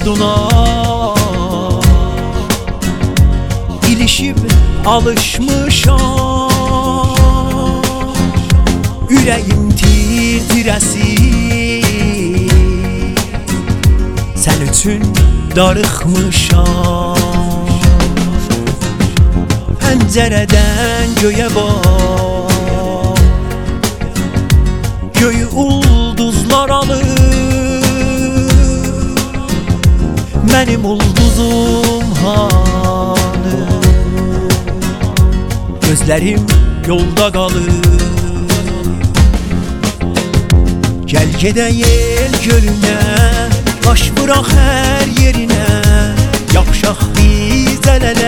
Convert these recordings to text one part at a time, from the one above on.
yurduna İlişib alışmışam, ürəyim tir-tirəsin, sən üçün darıxmışam. Pəncərədən göyə bax, göyü ulduzlar alır, mənim ulduzum hanı? Gözlərim yolda qalır. Gəl gedəyel gölünə, baş vuraq hər yerinə, yapışaq biz əl-ələ,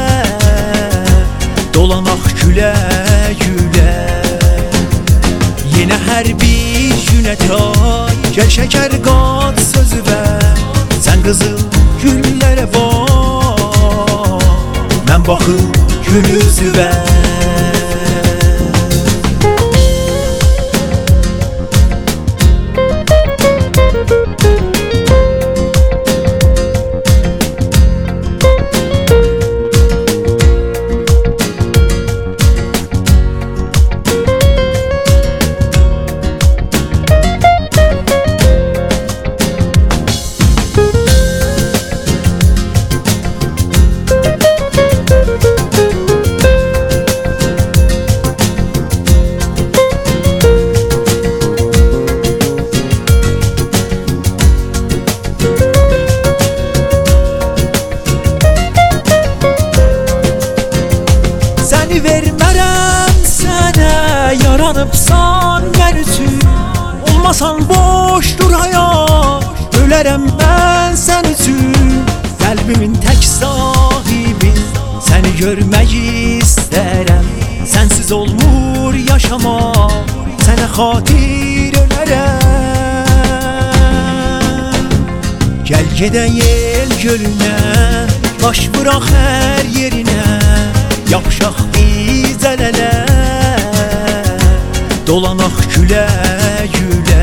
dolanaq gülə-gülə. Yenə hər bir günə tay, gəl şəkər qat sözü ver, sən qızıl güllərə bax, mən baxım gül üzüvə. Vermərəm sənə, yaranıbsan mən üçün, olmasan boş dur həyat, ölərəm mən sən üçün. Qəlbimin tək sahibi, səni görmək istərəm, sənsiz olmur yaşamaq, sənə xatir ölərəm. Gəl gedəyel gölünə, baş vuraq hər yerinə, yapışaq biz əl-ələ, dolanaq gülə-gülə.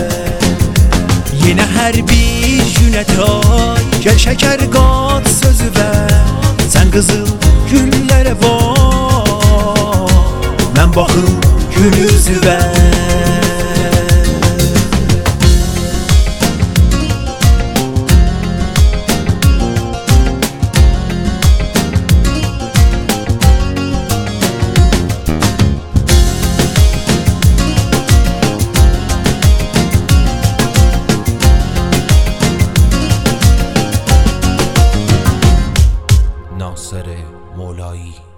Yenə hər bir günə tay, gəl şəkər qat sözü ver, sən qızıl güllərə bax, mən baxım gül üzüvə. ناصر مولایی.